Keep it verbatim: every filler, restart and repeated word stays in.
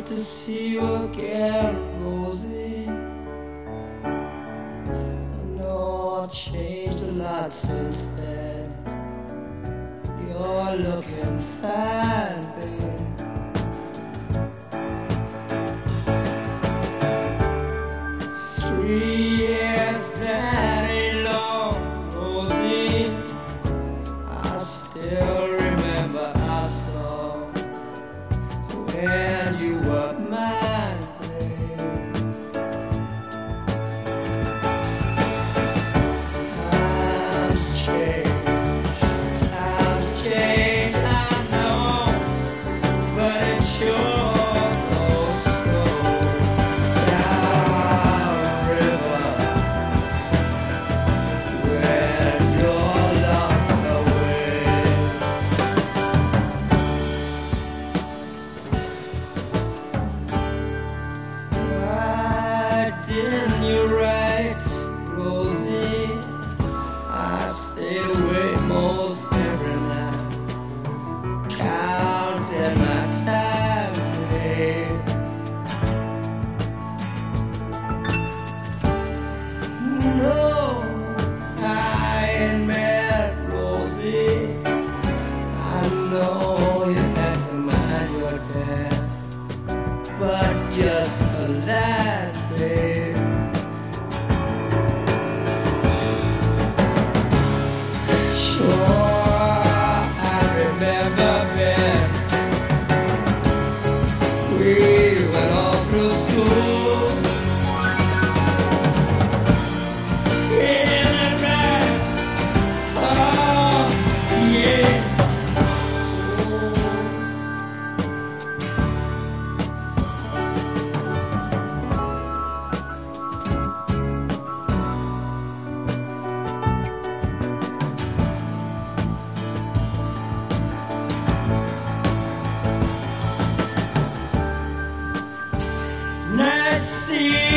to see you again, Rosie. I know I've changed a lot since then. You're looking fine, babe. Three years, that ain't long, Rosie. I still remember our song when you were mine, babe. Times change, times change, I know, but it sure goes slow down river when you're locked away. Why didn't you write, Rosie? I stayed awake most every night, counting my time, babe. No, I ain't mad, Rosie. I know you had to mind your dad, but just a lad, babe. Sure, I remember then we went all through school. In and back, oh yeah. Nice see